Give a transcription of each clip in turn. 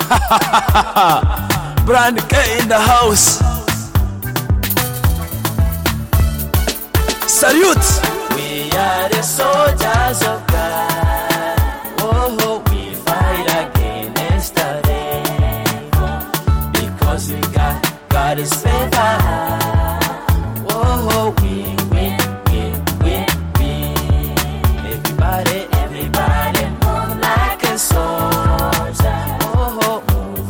Brand K in the house. Salute. We are the soldiers of God. Oh, we fight against the devil because we got God's favor. Oh, we win. Everybody move like a soldier. Oh, move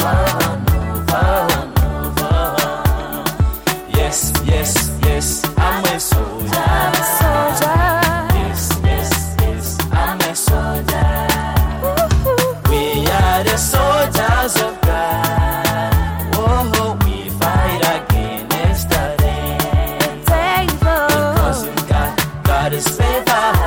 on. Yes, I'm a soldier. Yes, I'm a soldier. We are the soldiers of God. Oh, we fight against the devil because we got God's favor.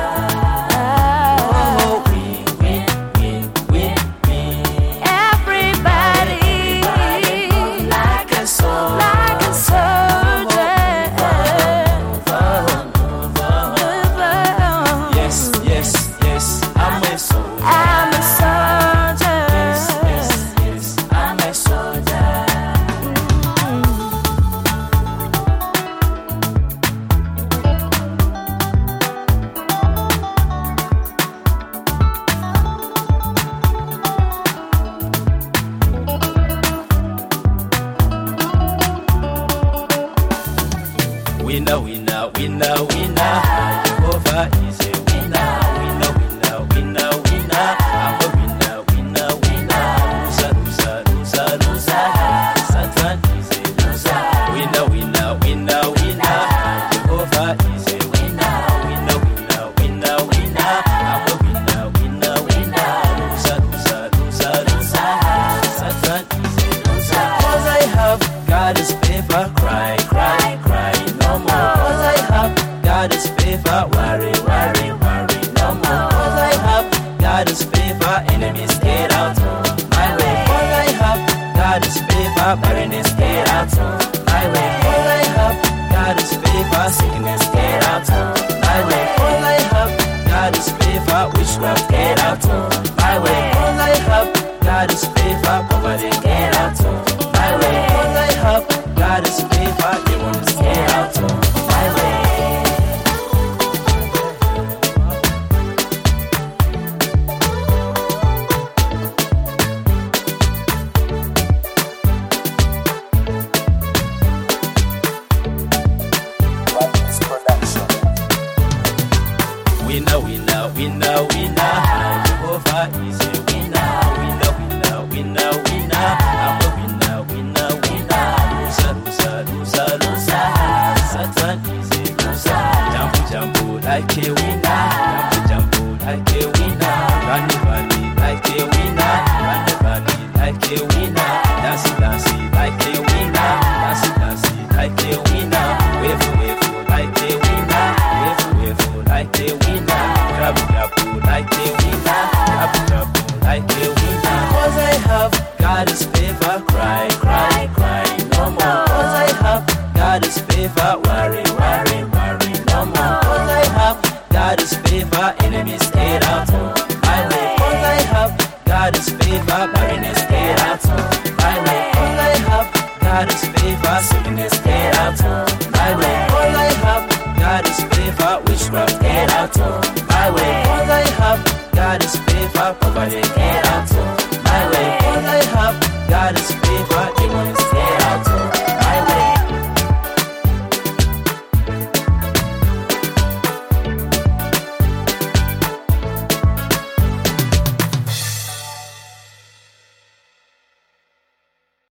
Winner. Jehovah is a winner. Winner. I'm a winner. Loser. Satan is a loser. Winner. Jehovah is a winner. Winner. I'm a winner. Loser. Satan is a loser. 'Cause I have God's favor. Cry no more. 'Cause I have God's favor. Worry no more. 'Cause I have God's favor. Enemies get out my way. 'Cause I have God's favor. Barrenness get out my way. 'Cause I have God's favor. Sickness get out my way. 'Cause I have God's favor. Witchcraft get out my way. 'Cause I have God's favor. Poverty get out my way. 'Cause I have God's favor. Demons get out my way. Winner. Jehovah is a winner. Winner. I'm a winner. Loser. Satan is a loser. Jump like a winner. Jump like a winner. Run like a winner. Like a winner. Dance like a winner. Dance like a winner. Wave like a winner. Wave like a winner. Grab like a winner. Grab like a winner. 'Cause I have God's favor. Cry no more. 'Cause I have God's favor. Worry no more. 'Cause I have God's favor. Enemies get out my way. 'Cause I have God's favor. Barrenness get out my way. 'Cause I have God's favor. Sickness get out my way. 'Cause I have God's favor. Witchcraft get out my way. 'Cause I have God's favor. Poverty get out